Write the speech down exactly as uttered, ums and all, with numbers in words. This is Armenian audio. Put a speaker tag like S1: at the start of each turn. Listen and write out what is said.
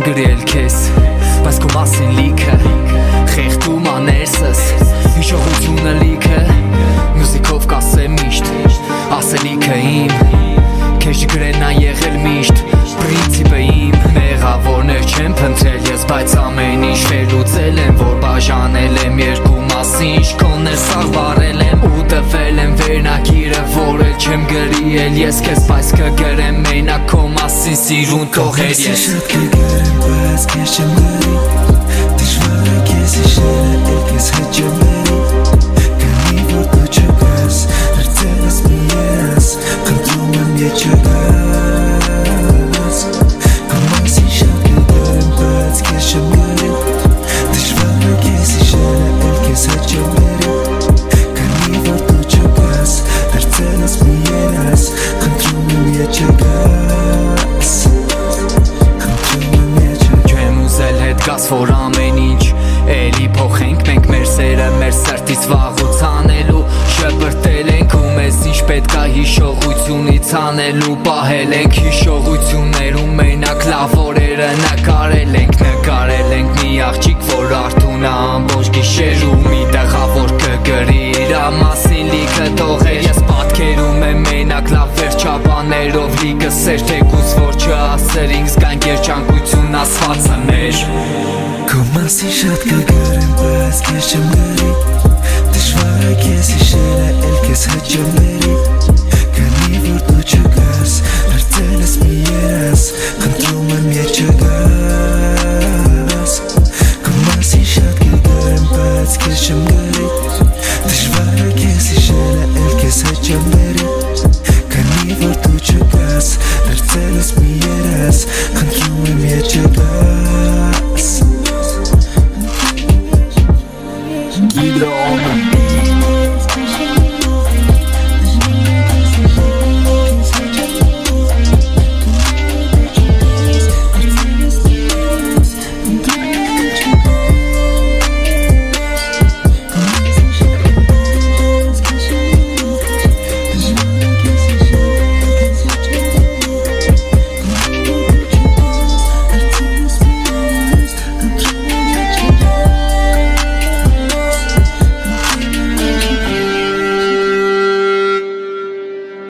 S1: գրել քեզ, բայց քո մասին լիքը խեղդում աներսս, հիշողությունը լիքը, մյուզիկով կասեմ միշտ, ասելիքը իմ, քեզ չգրեն նա եղել միշտ, պրինցիպը իմ, մեղավորներ չեմ փնտրել ես, բայց ամեն ինչ վերլուծել եմ, որ բաժանել եմ երկու մասին, իշքոներ սաղ վարել եմ, ու տվել եմ վերնագիրը, որ էլ չեմ գրիել ես քեզ, բայց կգրեմ մենակ քո մասին սիրուն թողեր ես։
S2: Շատ կգրեմ, բայց քեզ չեմ գրի, դժվար է քեզ հիշելը, էլ քեզ հետ չեմ բերի, քանի որ դու չկաս, դարձել ես մի երաս, խնդրում եմ ետ չգաս, քո մասին շատ կգրեմ, բայց քեզ չեմ գրի, դժվար է քեզ հիշելը, էլ քեզ հետ չեմ բերի, քանի որ դու չկաս, դարձել ես մի երաս, խնդրում եմ ետ չգաս,
S1: Գաս որ ամեն ինչ էլի փոխենք մենք մեր սերը մեր սրտից վաղուց անելու շպրտել ենք ու մեզ ինչ պետք է հիշողությունից անելու պահել ենք հիշողություններ ու մենակ լավ օրերը նկարել ենք նկարել ենք մի աղջիկ որ արթուն է ամբողջ գիշեր ու մի տղավոր կգրի իր մասին լիքը թողեր ես պատկերում եմ մենակ լավ վերջաբաներով լիքը սեր թեկուզ որ չասերինք զգանք երջանկություն ասվածը մեր
S2: Քո մասին շատ կգրեմ, բայց քեզ չեմ գրի, դժվար է քեզ հիշելը, էլ քեզ հետ չեմ բերի, քանի որ դու չկաս, դարձել ես մի երաս,